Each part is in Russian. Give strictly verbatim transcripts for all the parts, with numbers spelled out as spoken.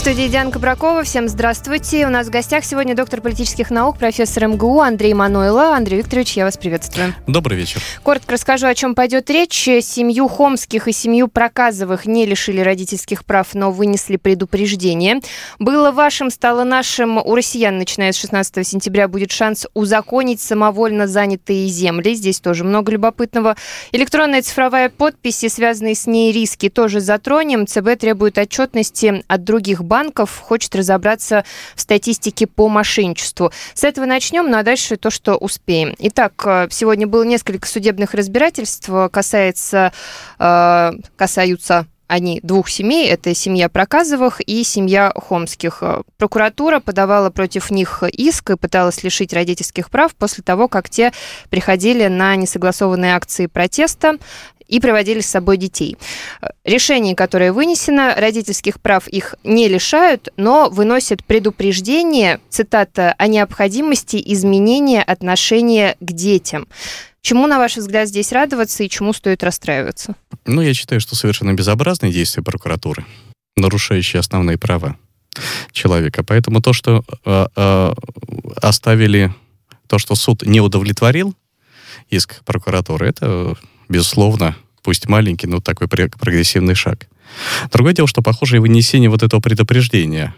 студии Диана Кабракова. Всем здравствуйте. У нас в гостях сегодня доктор политических наук, профессор эм гэ у Андрей Манойло. Андрей Викторович, я вас приветствую. Добрый вечер. Коротко расскажу, о чем пойдет речь. Семью Хомских и семью Проказовых не лишили родительских прав, но вынесли предупреждение. Было вашим, стало нашим. У россиян, начиная с шестнадцатого сентября, будет шанс узаконить самовольно занятые земли. Здесь тоже много любопытного. Электронная цифровая подпись и связанные с ней риски тоже затронем. ЦБ требует отчетности от других банков, хочет разобраться в статистике по мошенничеству. С этого начнем, ну а дальше то, что успеем. Итак, сегодня было несколько судебных разбирательств, касается, э, касаются они двух семей, это семья Проказовых и семья Хомских. Прокуратура подавала против них иск и пыталась лишить родительских прав после того, как те приходили на несогласованные акции протеста и приводили с собой детей. Решение, которое вынесено, родительских прав их не лишают, но выносят предупреждение, цитата, о необходимости изменения отношения к детям. Чему, на ваш взгляд, здесь радоваться и чему стоит расстраиваться? Ну, я считаю, что совершенно безобразные действия прокуратуры, нарушающие основные права человека. Поэтому то, что э, э, оставили, то, что суд не удовлетворил иск прокуратуры, это, безусловно, пусть маленький, но такой прогрессивный шаг. Другое дело, что, похоже, и вынесение вот этого предупреждения,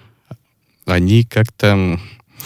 они как-то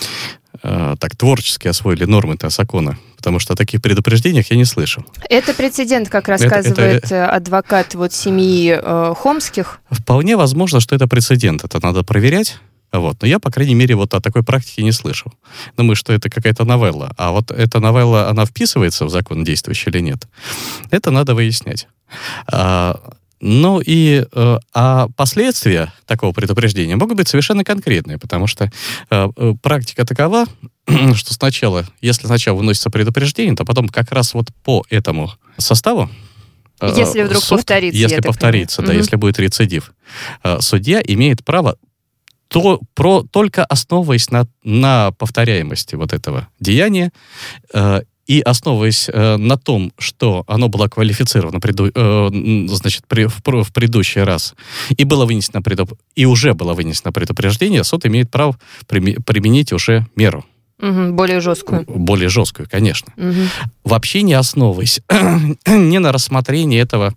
э, так творчески освоили нормы-то закона, потому что о таких предупреждениях я не слышал. Это прецедент, как рассказывает это, это... адвокат вот семьи э, Хомских. Вполне возможно, что это прецедент, это надо проверять. Вот. Но я, по крайней мере, вот о такой практике не слышал. Думаю, что это какая-то новелла. А вот эта новелла, она вписывается в закон действующий или нет? Это надо выяснять. А, ну и а, а последствия такого предупреждения могут быть совершенно конкретные, потому что а, практика такова, что сначала, если сначала выносится предупреждение, то потом как раз вот по этому составу, если вдруг суд, повторится, если повторится, да, угу. если будет рецидив, судья имеет право то про, только основываясь на, на повторяемости вот этого деяния э, и основываясь э, на том, что оно было квалифицировано преду, э, значит, при, в, в предыдущий раз и, было вынесено предуп, и уже было вынесено предупреждение, суд имеет право применить уже меру. Угу, более жесткую. Более жесткую, конечно. Угу. Вообще не основываясь не на рассмотрении этого,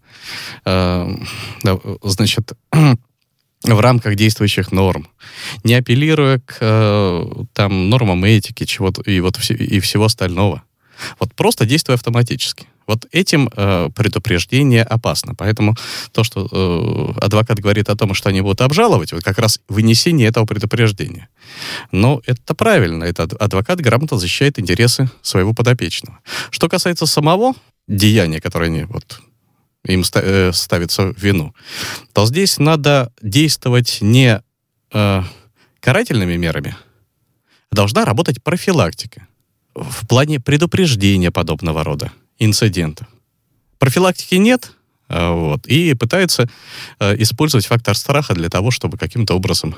э, значит, в рамках действующих норм, не апеллируя к э, там, нормам этики чего-то, и, вот, и всего остального. Вот просто действуя автоматически. Вот этим э, предупреждение опасно. Поэтому то, что э, адвокат говорит о том, что они будут обжаловать, вот как раз вынесение этого предупреждения. Но это правильно. Этот адвокат грамотно защищает интересы своего подопечного. Что касается самого деяния, которое они... Вот, им ставится в вину, то здесь надо действовать не э, карательными мерами, а должна работать профилактика в плане предупреждения подобного рода инцидентов. Профилактики нет, э, вот, и пытаются э, использовать фактор страха для того, чтобы каким-то образом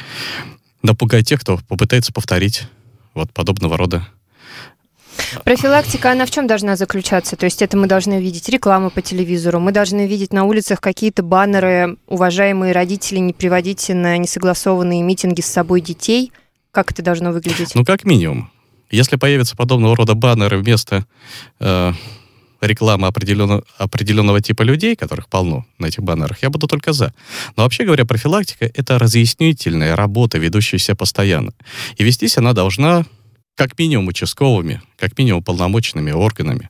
напугать тех, кто попытается повторить вот подобного рода. Профилактика, она в чем должна заключаться? То есть это мы должны видеть рекламу по телевизору, мы должны видеть на улицах какие-то баннеры, уважаемые родители, не приводите на несогласованные митинги с собой детей. Как это должно выглядеть? Ну, как минимум. Если появятся подобного рода баннеры вместо э, рекламы определенного, определенного типа людей, которых полно на этих баннерах, я буду только за. Но вообще говоря, профилактика — это разъяснительная работа, ведущаяся постоянно. И вестись она должна... как минимум участковыми, как минимум уполномоченными органами.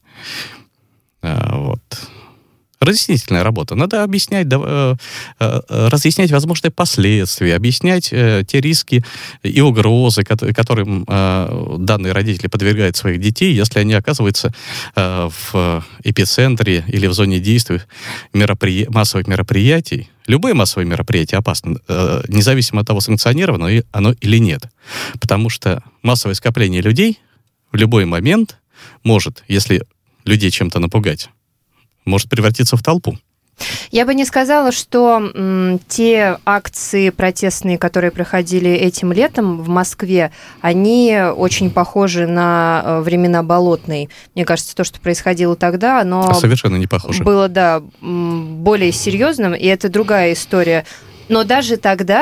А, вот. Разъяснительная работа. Надо объяснять, да, э, э, разъяснять возможные последствия, объяснять э, те риски и угрозы, ко- которым э, данные родители подвергают своих детей, если они оказываются э, в эпицентре или в зоне действия меропри... массовых мероприятий. Любое массовое мероприятие опасно, э, независимо от того, санкционировано оно или нет. Потому что массовое скопление людей в любой момент может, если людей чем-то напугать, может превратиться в толпу. Я бы не сказала, что м, те акции протестные, которые проходили этим летом в Москве, они очень похожи на времена Болотной. Мне кажется, то, что происходило тогда, оно совершенно не похоже. Было, да, более серьезным, и это другая история. Но даже тогда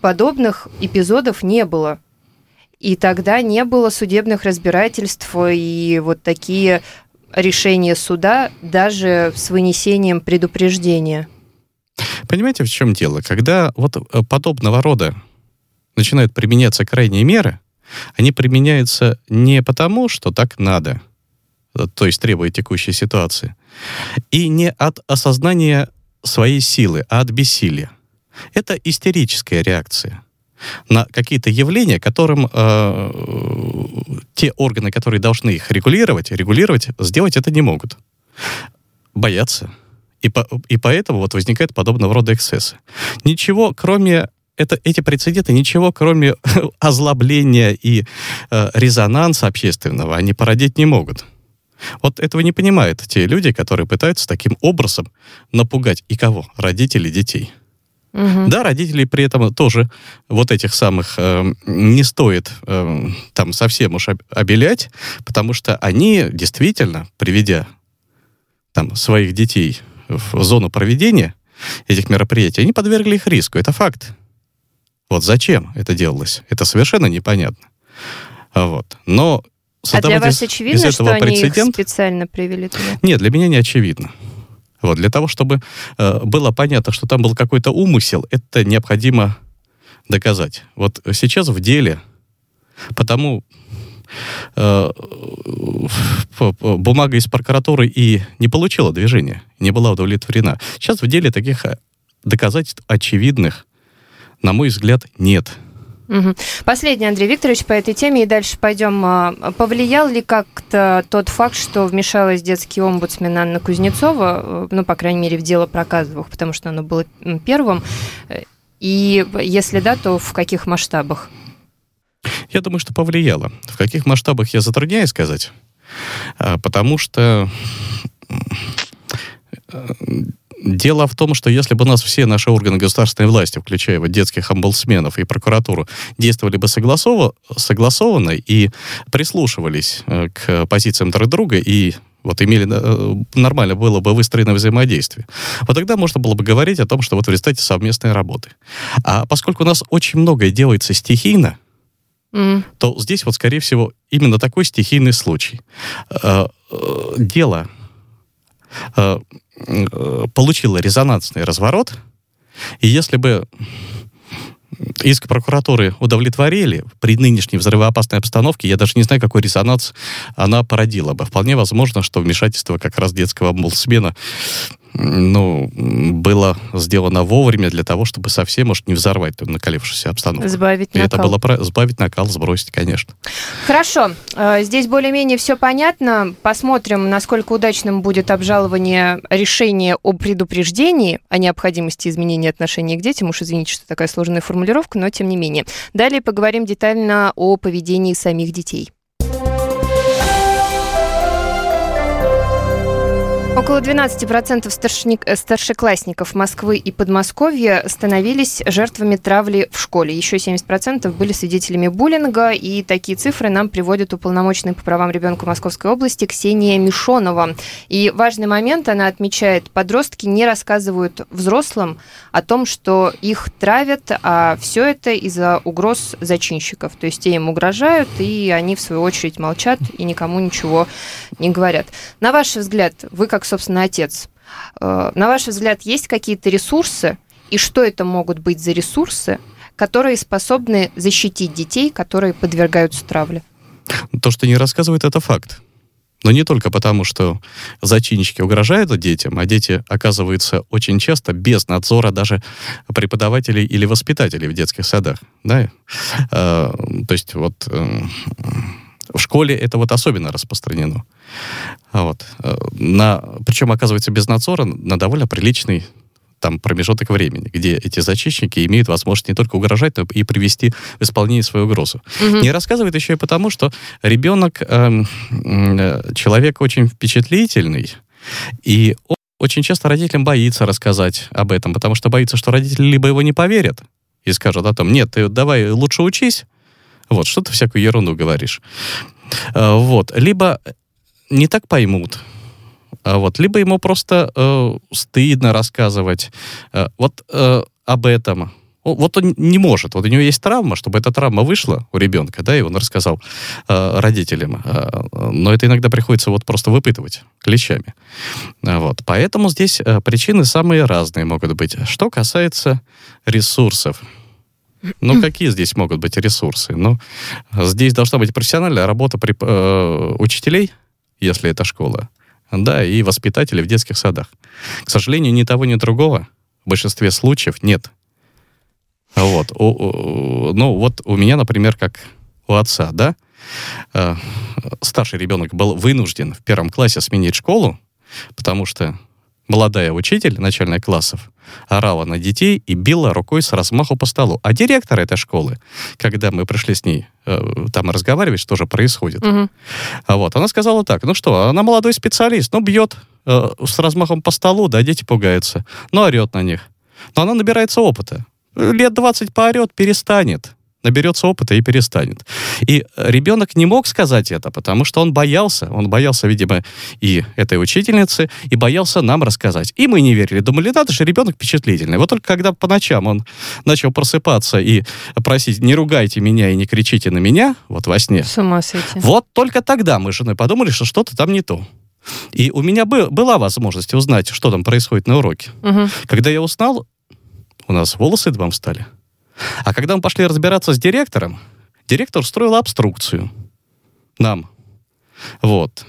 подобных эпизодов не было. И тогда не было судебных разбирательств и вот такие решения суда даже с вынесением предупреждения. Понимаете, в чем дело? Когда вот подобного рода начинают применяться крайние меры, они применяются не потому, что так надо, то есть требует текущей ситуации, и не от осознания своей силы, а от бессилия. Это истерическая реакция на какие-то явления, которым э, те органы, которые должны их регулировать, регулировать, сделать это не могут. Боятся. И, по, и поэтому вот возникают подобного рода эксцессы. Ничего, кроме... Это, эти прецеденты, ничего, кроме озлобления и э, резонанса общественного, они породить не могут. Вот этого не понимают те люди, которые пытаются таким образом напугать и кого? Родителей детей. Угу. Да, родителей при этом тоже вот этих самых э, не стоит э, там совсем уж обелять, потому что они действительно, приведя там своих детей в зону проведения этих мероприятий, они подвергли их риску. Это факт. Вот зачем это делалось? Это совершенно непонятно. Вот. Но а для вас из, очевидно, из этого что прецедент... они их специально привели туда? Нет, для меня не очевидно. Вот. Для того, чтобы э, было понятно, что там был какой-то умысел, это необходимо доказать. Вот сейчас в деле, потому э, бумага из прокуратуры и не получила движения, не была удовлетворена. Сейчас в деле таких доказательств очевидных, на мой взгляд, нет. Угу. Последний, Андрей Викторович, по этой теме, и дальше пойдем. Повлиял ли как-то тот факт, что вмешалась детский омбудсмен Анна Кузнецова, ну, по крайней мере, в дело Проказовых, потому что оно было первым, и если да, то в каких масштабах? Я думаю, что повлияло. В каких масштабах я затрудняюсь сказать, потому что... Дело в том, что если бы у нас все наши органы государственной власти, включая вот детских омбудсменов и прокуратуру, действовали бы согласово, согласованно и прислушивались э, к позициям друг друга и вот имели э, нормально было бы выстроено взаимодействие, вот тогда можно было бы говорить о том, что вот в результате совместной работы. А поскольку у нас очень многое делается стихийно, mm. то здесь вот, скорее всего, именно такой стихийный случай. Э, э, дело... Э, получила резонансный разворот, и если бы иск прокуратуры удовлетворили при нынешней взрывоопасной обстановке, я даже не знаю, какой резонанс она породила бы. Вполне возможно, что вмешательство как раз детского омбудсмена ну, было сделано вовремя для того, чтобы совсем, может, не взорвать ту накалившуюся обстановку. Сбавить накал. И это было про... сбавить накал, сбросить, конечно. Хорошо. Здесь более-менее все понятно. Посмотрим, насколько удачным будет обжалование решения о предупреждении о необходимости изменения отношений к детям. Уж извините, что такая сложная формулировка, но тем не менее. Далее поговорим детально о поведении самих детей. Около двенадцать процентов старшник, старшеклассников Москвы и Подмосковья становились жертвами травли в школе. Еще семьдесят процентов были свидетелями буллинга, и такие цифры нам приводит уполномоченный по правам ребенка Московской области Ксения Мишонова. И важный момент, она отмечает, подростки не рассказывают взрослым о том, что их травят, а все это из-за угроз зачинщиков. То есть те им угрожают, и они в свою очередь молчат и никому ничего не говорят. На ваш взгляд, вы как собственно, отец. На ваш взгляд, есть какие-то ресурсы, и что это могут быть за ресурсы, которые способны защитить детей, которые подвергаются травле? То, что не рассказывают, это факт. Но не только потому, что зачинщики угрожают детям, а дети оказываются очень часто без надзора даже преподавателей или воспитателей в детских садах. Да? А, то есть вот... В школе это вот особенно распространено. Вот. На, причем, оказывается, без надзора на довольно приличный там, промежуток времени, где эти зачинщики имеют возможность не только угрожать, но и привести в исполнение свою угрозу. Угу. Не рассказывает еще и потому, что ребенок э, э, человек очень впечатлительный, и он очень часто родителям боится рассказать об этом, потому что боится, что родители либо его не поверят и скажут о том, нет, ты давай лучше учись, вот, что ты всякую ерунду говоришь. А, вот. Либо не так поймут, а вот, либо ему просто э, стыдно рассказывать э, вот э, об этом. Вот он не может, вот у него есть травма, чтобы эта травма вышла у ребенка, да, и он рассказал э, родителям. Э, но это иногда приходится вот просто выпытывать клещами. Вот. Поэтому здесь э, причины самые разные могут быть. Что касается ресурсов. Ну, какие здесь могут быть ресурсы? Ну, здесь должна быть профессиональная работа при, э, учителей, если это школа, да, и воспитателей в детских садах. К сожалению, ни того, ни другого в большинстве случаев нет. Вот. У, у, ну, вот у меня, например, как у отца, да, э, старший ребенок был вынужден в первом классе сменить школу, потому что молодая учитель начальных классов орала на детей и била рукой с размаху по столу. А директор этой школы, когда мы пришли с ней э, там разговаривать, что же происходит, угу. а вот, она сказала так: ну что, она молодой специалист, ну, бьет э, с размахом по столу, да, дети пугаются, ну, орет на них. Но она набирается опыта. Лет двадцать поорет, перестанет. Наберется опыта и перестанет. И ребенок не мог сказать это, потому что он боялся. Он боялся, видимо, и этой учительницы, и боялся нам рассказать. И мы не верили. Думали, надо же, ребенок впечатлительный. Вот только когда по ночам он начал просыпаться и просить: не ругайте меня и не кричите на меня, вот во сне. С ума сойти. Вот только тогда мы с женой подумали, что что-то там не то. И у меня бы, была возможность узнать, что там происходит на уроке. Угу. Когда я узнал, у нас волосы дыбом встали. А когда мы пошли разбираться с директором, директор устроил обструкцию нам. Вот.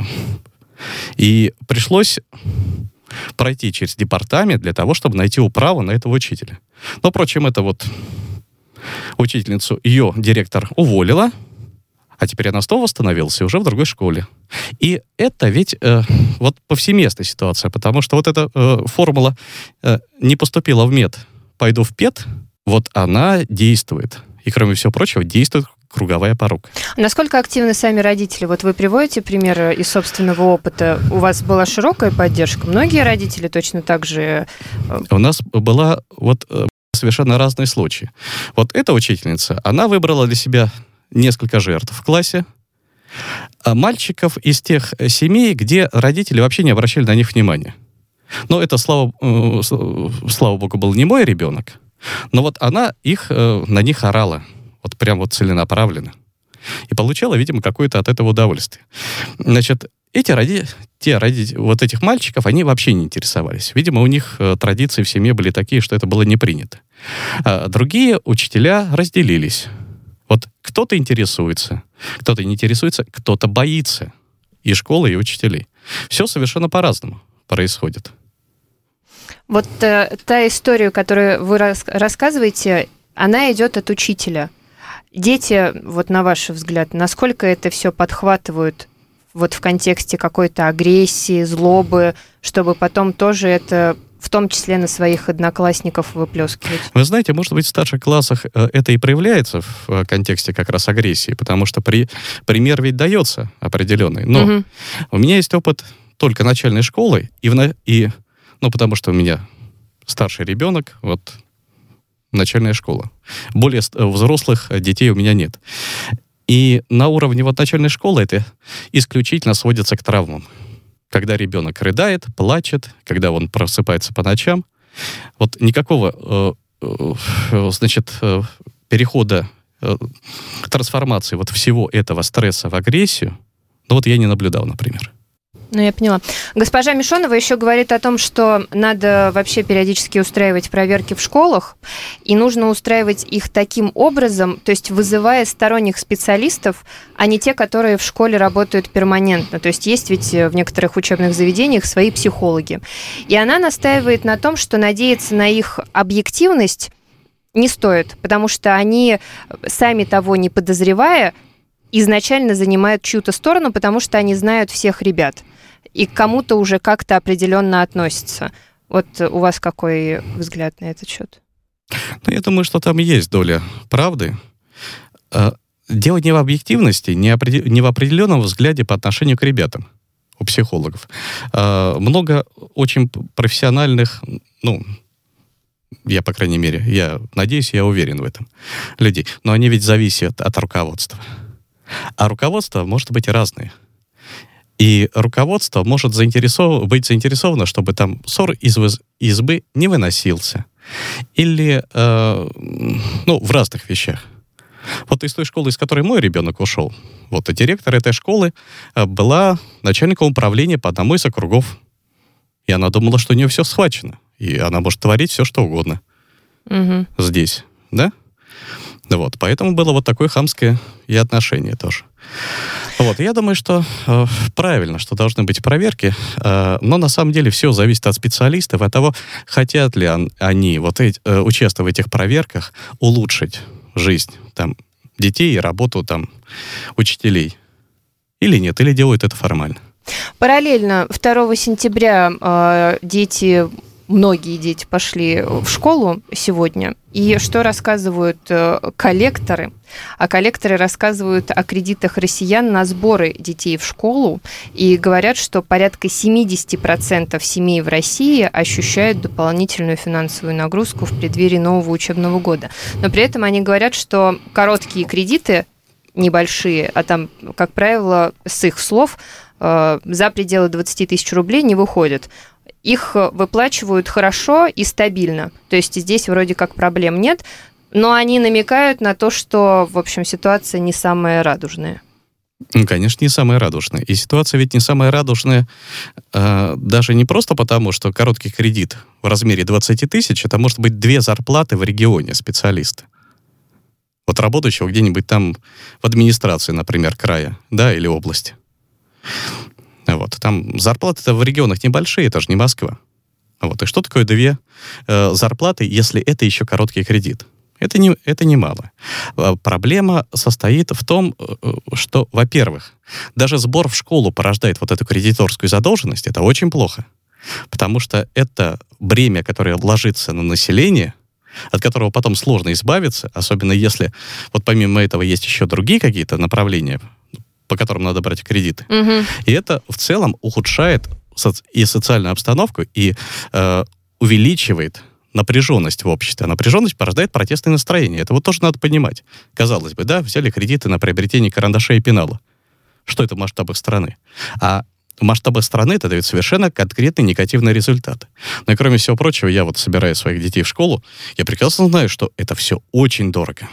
И пришлось пройти через департамент для того, чтобы найти управу на этого учителя. Но, впрочем, это вот учительницу ее директор уволила, а теперь она снова восстановилась и уже в другой школе. И это ведь э, вот повсеместная ситуация, потому что вот эта э, формула э, «не поступила в мед, пойду в пед», вот она действует. И, кроме всего прочего, действует круговая порука. Насколько активны сами родители? Вот вы приводите примеры из собственного опыта. У вас была широкая поддержка? Многие родители точно так же... У нас была вот совершенно разные случаи. Вот эта учительница, она выбрала для себя несколько жертв в классе, мальчиков из тех семей, где родители вообще не обращали на них внимания. Но это, слава, слава богу, был не мой ребенок, но вот она их, на них орала, вот прям вот целенаправленно. И получала, видимо, какое-то от этого удовольствие. Значит, эти родители, те родители, вот этих мальчиков, они вообще не интересовались. Видимо, у них традиции в семье были такие, что это было не принято. А другие учителя разделились. Вот кто-то интересуется, кто-то не интересуется, кто-то боится. И школы, и учителей. Все совершенно по-разному происходит. Вот э, та история, которую вы рас- рассказываете, она идет от учителя. Дети, вот на ваш взгляд, насколько это все подхватывают вот в контексте какой-то агрессии, злобы, чтобы потом тоже это, в том числе, на своих одноклассников выплескивать? Вы знаете, может быть, в старших классах это и проявляется в контексте как раз агрессии, потому что при, пример ведь дается определенный. Но угу. у меня есть опыт только начальной школы, и, в, и ну, потому что у меня старший ребенок, вот, начальная школа. Более взрослых детей у меня нет. И на уровне вот начальной школы это исключительно сводится к травмам. Когда ребенок рыдает, плачет, когда он просыпается по ночам. Вот никакого, э, э, значит, э, перехода, э, трансформации вот всего этого стресса в агрессию, ну вот я не наблюдал, например. Ну, я поняла. Госпожа Мишонова еще говорит о том, что надо вообще периодически устраивать проверки в школах, и нужно устраивать их таким образом, то есть вызывая сторонних специалистов, а не те, которые в школе работают перманентно. То есть есть ведь в некоторых учебных заведениях свои психологи. И она настаивает на том, что надеяться на их объективность не стоит, потому что они, сами того не подозревая, изначально занимают чью-то сторону, потому что они знают всех ребят. И к кому-то уже как-то определенно относятся. Вот у вас какой взгляд на этот счет? Ну, я думаю, что там есть доля правды. Дело не в объективности, не в определенном взгляде по отношению к ребятам, у психологов. Много очень профессиональных, ну, я, по крайней мере, я надеюсь, я уверен в этом, людей. Но они ведь зависят от руководства. А руководство может быть разное. И руководство может заинтересов... быть заинтересовано, чтобы там ссор из избы не выносился, или э, ну, в разных вещах. Вот из той школы, из которой мой ребенок ушел, вот и директор этой школы э, была начальником управления по одному из округов. И она думала, что у нее все схвачено. И она может творить все, что угодно. Угу. Здесь, да? Вот, поэтому было вот такое хамское и отношение тоже. Вот, я думаю, что э, правильно, что должны быть проверки, э, но на самом деле все зависит от специалистов, от того, хотят ли он, они вот эти, э, участвуя в этих проверках, улучшить жизнь там, детей и работу там, учителей. Или нет, или делают это формально. Параллельно второго сентября э, дети... Многие дети пошли в школу сегодня. И что рассказывают коллекторы? А коллекторы рассказывают о кредитах россиян на сборы детей в школу. И говорят, что порядка семьдесят процентов семей в России ощущают дополнительную финансовую нагрузку в преддверии нового учебного года. Но при этом они говорят, что короткие кредиты, небольшие, а там, как правило, с их слов, за пределы двадцать тысяч рублей не выходят. Их выплачивают хорошо и стабильно. То есть здесь вроде как проблем нет, но они намекают на то, что, в общем, ситуация не самая радужная. Ну, конечно, не самая радужная. И ситуация ведь не самая радужная э, даже не просто потому, что короткий кредит в размере двадцать тысяч, это может быть две зарплаты в регионе специалиста. Вот работающего где-нибудь там в администрации, например, края, да, или области. Вот. Там зарплаты-то в регионах небольшие, это же не Москва. Вот. И что такое две э, зарплаты, если это еще короткий кредит? Это, не, это немало. А проблема состоит в том, что, во-первых, даже сбор в школу порождает вот эту кредиторскую задолженность. Это очень плохо. Потому что это бремя, которое ложится на население, от которого потом сложно избавиться, особенно если вот помимо этого есть еще другие какие-то направления, по которым надо брать кредиты. Угу. И это в целом ухудшает соци- и социальную обстановку, и э, увеличивает напряженность в обществе. А напряженность порождает протестные настроения. Это вот тоже надо понимать. Казалось бы, да, взяли кредиты на приобретение карандашей и пенала. Что это в масштабах страны? А в масштабах страны это дает совершенно конкретный негативный результат. Но и кроме всего прочего, я вот собираю своих детей в школу, я прекрасно знаю, что это все очень дорого.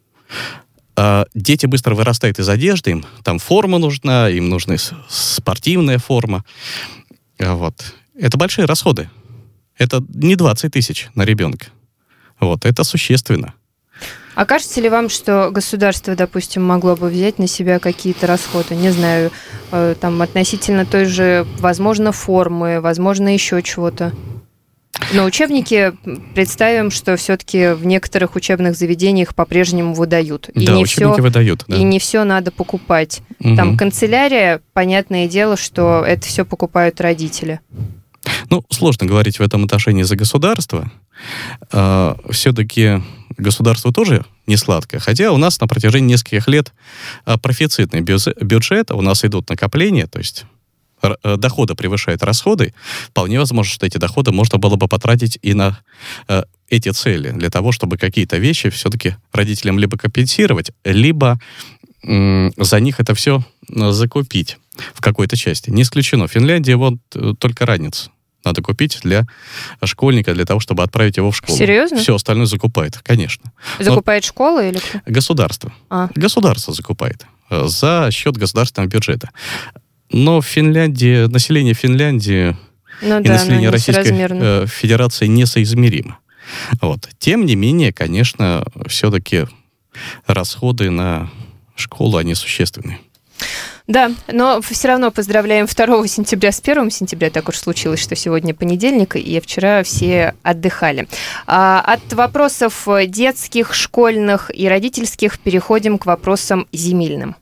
Дети быстро вырастают из одежды, им там форма нужна, им нужна спортивная форма. Вот. Это большие расходы. Это не двадцать тысяч на ребенка. Вот. Это существенно. А кажется ли вам, что государство, допустим, могло бы взять на себя какие-то расходы? Не знаю, там относительно той же, возможно, формы, возможно, еще чего-то? Но учебники, представим, что все-таки в некоторых учебных заведениях по-прежнему выдают. И да, не учебники все, выдают. Да. И не все надо покупать. Угу. Там канцелярия, понятное дело, что это все покупают родители. Ну, сложно говорить в этом отношении за государство. А, все-таки государство тоже не сладкое. Хотя у нас на протяжении нескольких лет профицитный бюджет, у нас идут накопления, то есть доходы превышают расходы, вполне возможно, что эти доходы можно было бы потратить и на э, эти цели, для того, чтобы какие-то вещи все-таки родителям либо компенсировать, либо э, за них это все закупить в какой-то части. Не исключено. В Финляндии вот э, только ранец надо купить для школьника, для того, чтобы отправить его в школу. Серьезно? Все остальное закупает, конечно. Закупает Но школа или кто? Государство. А. Государство закупает э, за счет государственного бюджета. Но в Финляндии, население Финляндии ну и да, население Российской э, Федерации несоизмеримо. Вот. Тем не менее, конечно, все-таки расходы на школу, они существенны. Да, но все равно поздравляем второго сентября с первым сентября. Так уж случилось, что сегодня понедельник, и вчера все отдыхали. А от вопросов детских, школьных и родительских переходим к вопросам земельным.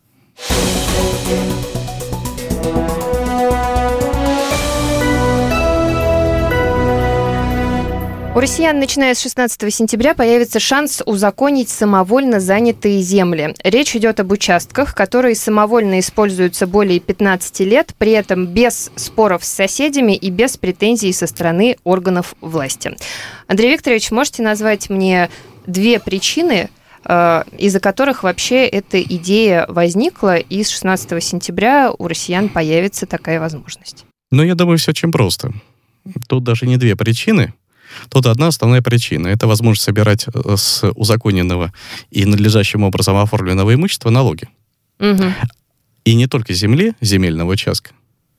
У россиян, начиная с шестнадцатого сентября, появится шанс узаконить самовольно занятые земли. Речь идет об участках, которые самовольно используются более пятнадцати лет, при этом без споров с соседями и без претензий со стороны органов власти. Андрей Викторович, можете назвать мне две причины, из-за которых вообще эта идея возникла, и с шестнадцатого сентября у россиян появится такая возможность? Ну, я думаю, все очень просто. Тут даже не две причины. Тут одна основная причина. Это возможность собирать с узаконенного и надлежащим образом оформленного имущества налоги. Угу. И не только земли, земельного участка,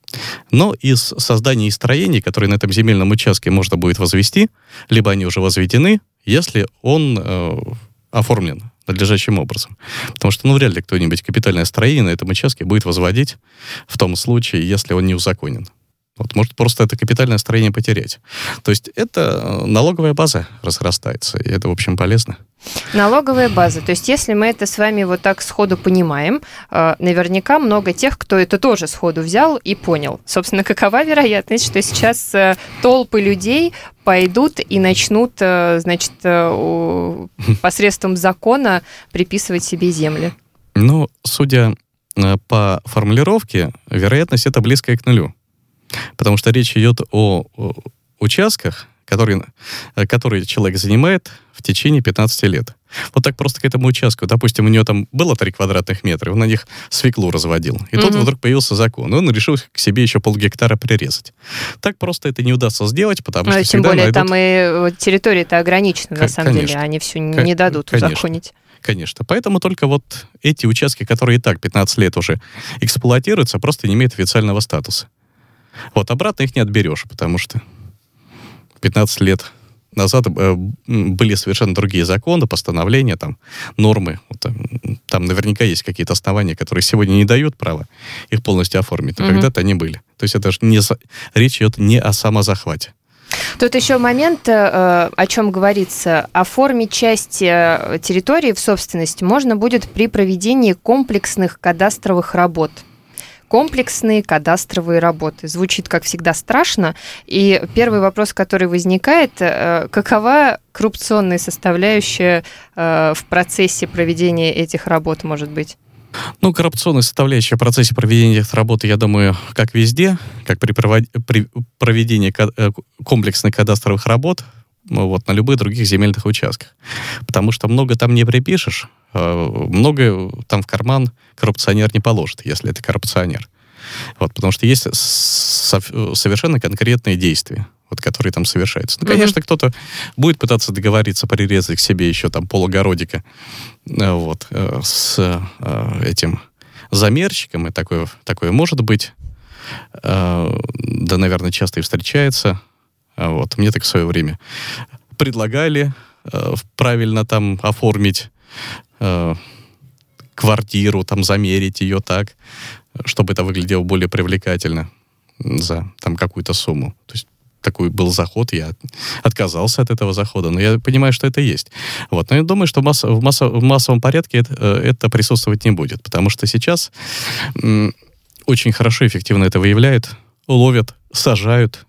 но из создания и строений, которые на этом земельном участке можно будет возвести, либо они уже возведены, если он э, оформлен надлежащим образом. Потому что, ну, вряд ли кто-нибудь капитальное строение на этом участке будет возводить в том случае, если он не узаконен. Вот, может просто это капитальное строение потерять. То есть это налоговая база разрастается, и это, в общем, полезно. Налоговая база. То есть если мы это с вами вот так сходу понимаем, наверняка много тех, кто это тоже сходу взял и понял. Собственно, какова вероятность, что сейчас толпы людей пойдут и начнут, значит, посредством закона приписывать себе земли? Ну, судя по формулировке, вероятность это близкая к нулю. Потому что речь идет о, о участках, которые, которые человек занимает в течение пятнадцати лет. Вот так просто к этому участку. Допустим, у него там было три квадратных метра, он на них свеклу разводил. И mm-hmm. тут вдруг появился закон, и он решил к себе еще полгектара прирезать. Так просто это не удастся сделать, потому ну, что тем более найдут... там и территория-то ограничена, К- на самом конечно. деле. Они все не дадут конечно. узаконить. Конечно. Поэтому только вот эти участки, которые и так пятнадцать лет уже эксплуатируются, просто не имеют официального статуса. Вот, обратно их не отберешь, потому что пятнадцать лет назад э, были совершенно другие законы, постановления, там, нормы. Вот, там, там наверняка есть какие-то основания, которые сегодня не дают права их полностью оформить, но mm-hmm. когда-то они были. То есть это же не, речь идет не о самозахвате. Тут еще момент, о чем говорится. Оформить часть территории в собственность можно будет при проведении комплексных кадастровых работ. Комплексные кадастровые работы. Звучит, как всегда, страшно. И первый вопрос, который возникает, какова коррупционная составляющая в процессе проведения этих работ может быть? Ну, коррупционная составляющая в процессе проведения этих работ, я думаю, как везде, как при, провод... при проведении комплексных кадастровых работ, вот, на любых других земельных участках. Потому что много там не припишешь, много там в карман коррупционер не положит, если это коррупционер. Вот, потому что есть совершенно конкретные действия, вот, которые там совершаются. Ну, конечно, mm-hmm. кто-то будет пытаться договориться, прирезать к себе еще там полугородика вот, с этим замерщиком, и такое, такое может быть. Да, наверное, часто и встречается. Вот. Мне так в свое время предлагали правильно там оформить квартиру, там замерить ее так, чтобы это выглядело более привлекательно за там какую-то сумму. То есть такой был заход, я отказался от этого захода, но я понимаю, что это есть. Вот. Но я думаю, что масс- в, масс- в массовом порядке это, это присутствовать не будет, потому что сейчас м- очень хорошо, эффективно это выявляют, ловят, сажают,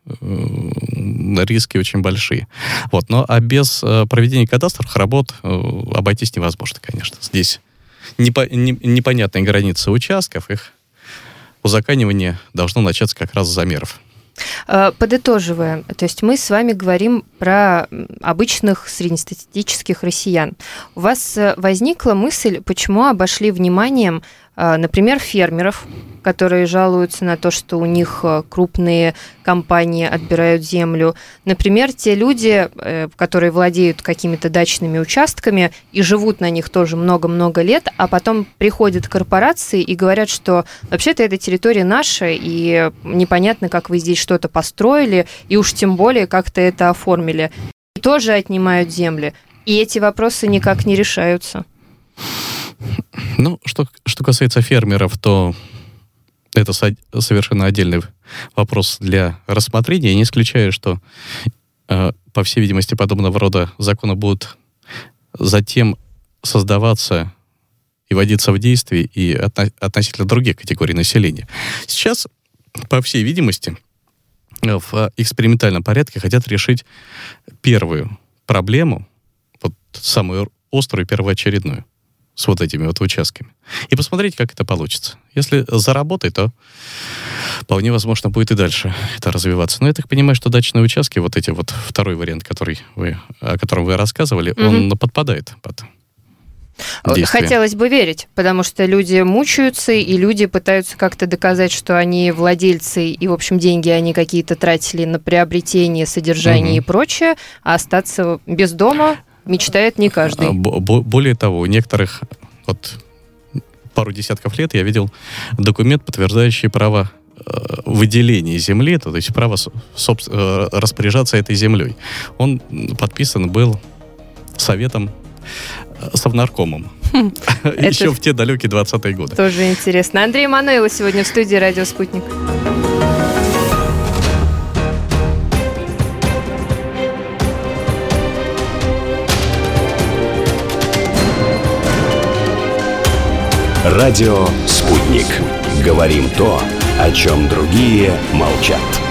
э- риски очень большие. Вот. Но а без э, проведения кадастровых работ э- обойтись невозможно, конечно. Здесь непо- не- непонятные границы участков, их узаконивание должно начаться как раз с замеров. Подытоживая, то есть мы с вами говорим про обычных среднестатистических россиян. У вас возникла мысль, почему обошли вниманием, например, фермеров, которые жалуются на то, что у них крупные компании отбирают землю. Например, те люди, которые владеют какими-то дачными участками и живут на них тоже много-много лет, а потом приходят корпорации и говорят, что вообще-то эта территория наша, и непонятно, как вы здесь что-то построили, и уж тем более как-то это оформили. И тоже отнимают земли. И эти вопросы никак не решаются. Ну, что, что касается фермеров, то это совершенно отдельный вопрос для рассмотрения. Я не исключаю, что, э, по всей видимости, подобного рода законы будут затем создаваться и вводиться в действие и отно- относительно других категорий населения. Сейчас, по всей видимости, в экспериментальном порядке хотят решить первую проблему, вот самую острую, первоочередную, с вот этими вот участками. И посмотреть, как это получится. Если заработает, то вполне возможно будет и дальше это развиваться. Но я так понимаю, что дачные участки, вот эти вот, второй вариант, который вы, о котором вы рассказывали, mm-hmm. он подпадает под действия. Хотелось бы верить, потому что люди мучаются, и люди пытаются как-то доказать, что они владельцы, и, в общем, деньги они какие-то тратили на приобретение, содержание угу. и прочее, а остаться без дома мечтает не каждый. Более того, у некоторых, вот пару десятков лет я видел документ, подтверждающий право выделения земли, то есть право распоряжаться этой землей. Он подписан был советом, совнаркомом. Хм, Еще в те далекие двадцатые годы. Тоже интересно. Андрей Мануилов сегодня в студии «Радио Спутник». Радио «Спутник». Говорим то, о чем другие молчат.